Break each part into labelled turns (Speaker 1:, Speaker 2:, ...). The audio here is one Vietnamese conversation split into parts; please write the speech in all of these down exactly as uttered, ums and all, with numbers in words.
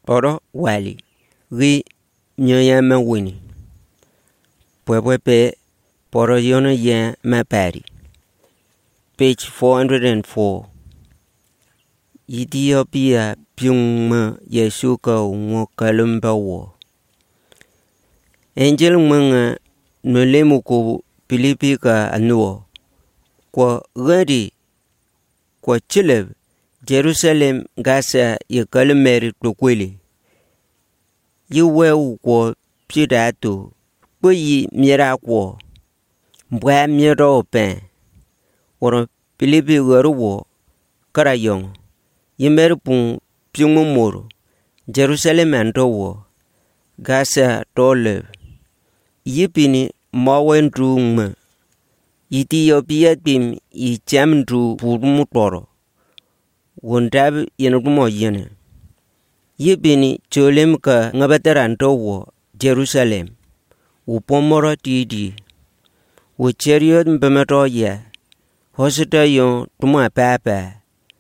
Speaker 1: Poro wali ri nyoya ma wini pwepwe pe poro yono ya ma pari. Page four hundred four. Ethiopia pyung ma Yesu ka ngo kalumba wo. Angel manga nolemu ko Pilipi ka anuo. Kwa gadi kwa chile Jerusalem gasa ya kalumeri tukwili. Yiwe kwa pidatu kwa yi mira kwa mbwa mira open. Waro Pilipi garuwo karayong yimerpun pyungmumoro Jerusalem andowo gasa tole yipini mawendrungma Ethiopia tim i chamdru purmutoro wondab yenumo yene yipini cholem ka ngabatarandowo Jerusalem upomoro tidi ucheriot mbemato ya hosita yon tuma papa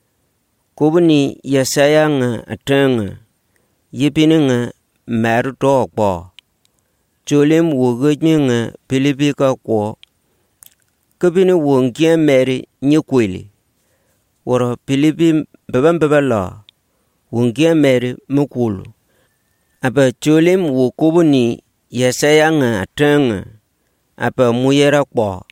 Speaker 1: kubuni Yesaya nga atanga yipini nga maru tokpo cholem wogojme nga Pilipi ka kwa kabini wongia meri nyikwili woro Pilipi baba baba la wongia meri mukulu apa cholem wo kubuni Yesaya nga atanga apa muyera kwa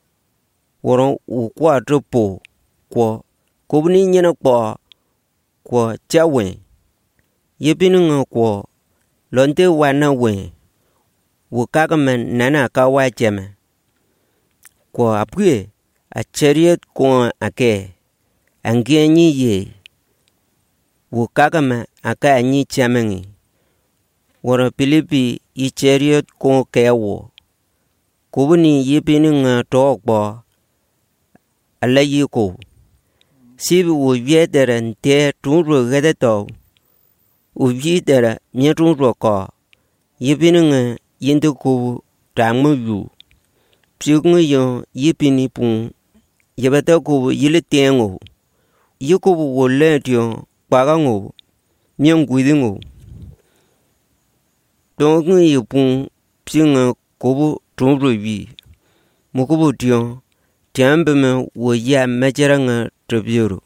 Speaker 1: woro ukwa topo kwa kubuni nyina kwa kwa chawe yipini nga kwa lonte wana we wukagaman nana kawa jeme kwa apue a chariot kwa ake angie nyi ye wukagama aka nyi chamengi woro Pilipi i chariot kwa kewo kubuni yipini nga tokbo ala yiko sibi uviedera nte tunro gadeto uviedera nyetunro ka yipini nga yindu kubu tangmu yu pyungu yon yipini pun yabata kubu yili tengo yikubu wole tion pagango nyangwidingo tongu yipun pyunga kubu tunro vi mukubu tion tiambeme wo ya majaranga tobioro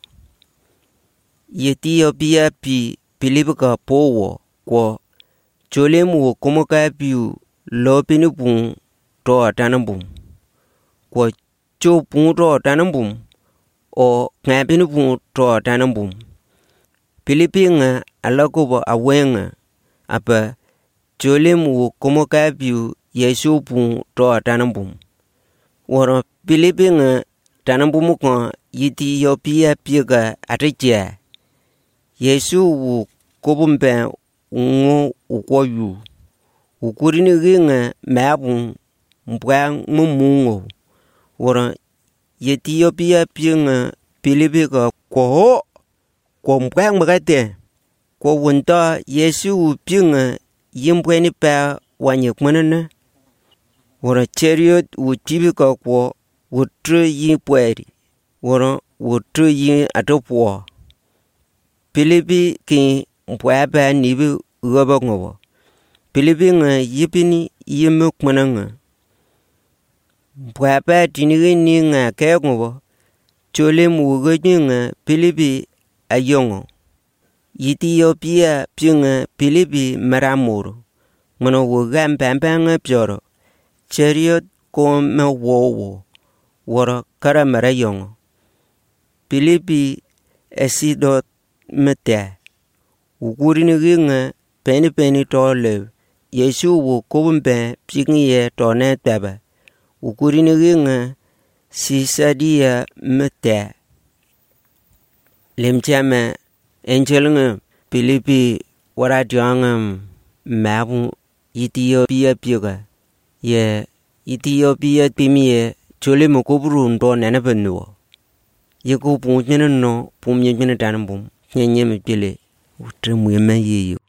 Speaker 1: Ethiopia pi Pilipi ka powo kwa cholemu wo komoka piu lopini pun to atanambum kwa cho pun to atanambum o ngapini pun to atanambum Pilipi nga alakobo awenga apa cholemu wo komoka piu Yesu pun to atanambum woro Pilipi nga tanambumu kwa Ethiopia piga atijia Yesu wu kobumbe ngo ukwayu ukurini ginga mabun mbwa mumungo wora Ethiopia piga Pilipi ka ko ko mbwa mbagate ko wonta Yesu piga yimbweni pa wanyekmanana wora chariot utibi ka ko wotre yi pweri wora wotre yi atopwa Pilipi ki mpwa ba nibi goba ngobo Pilipi nga yipini yime kmananga mpwa ba tinigi ni nga ke ngobo chole mugoji nga Pilipi ayongo Ethiopia pinga Pilipi maramuro ngono woga mpamba pyoro chariot ko me wowo wora kara marayongo Pilipi esidot mete ukurini ginga peni peni tole Yesu wo kubumbe pingiye tone taba ukurini ginga sisadia mete lemchama enjelnga Pilipi waradiangam mabu Ethiopia piga ye Ethiopia pimiye chole mokoburu ndo nanabenwo yeko punjene no pumye jene tanbum nyenye mepele utremu yema yeyo